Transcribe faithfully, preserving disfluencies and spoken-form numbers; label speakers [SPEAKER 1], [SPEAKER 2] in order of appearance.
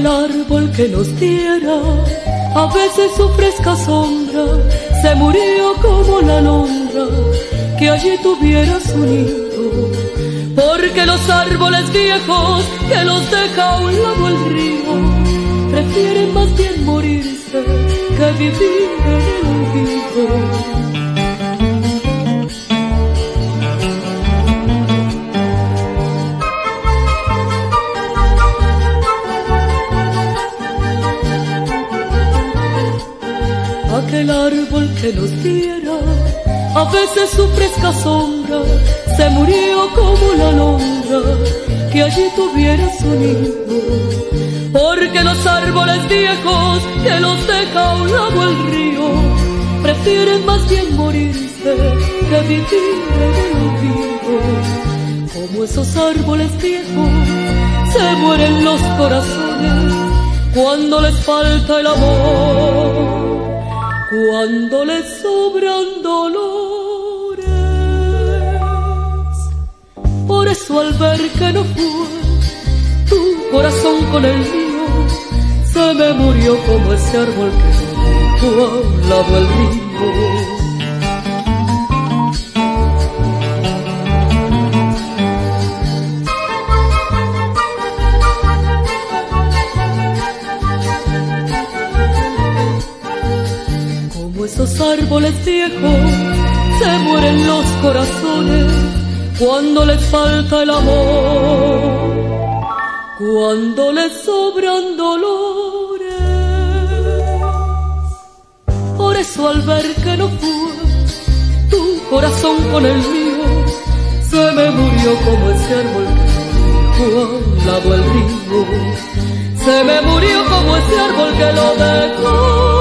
[SPEAKER 1] aquel árbol que nos diera a veces su fresca sombra, se murió como la alondra que allí tuviera su nido. Porque los árboles viejos que los deja a un lado el río prefieren más bien morirse que vivir en el olvido. Aquel árbol que nos diera a veces su fresca sombra, se murió como la alondra que allí tuviera su nido. Porque los árboles viejos que los deja a un lado el río prefieren más bien morirse que vivir en el olvido. Como esos árboles viejos se mueren los corazones cuando les falta el amor, cuando les sobran dolores. Por eso al ver que no fue tu corazón con el mío, se me murió como ese árbol que dejó a un lado el río. Esos árboles viejos se mueren los corazones cuando les falta el amor, cuando les sobran dolores. Por eso al ver que no fue tu corazón con el mío, se me murió como ese árbol que dejó a un lado el río. Se me murió como ese árbol que lo dejó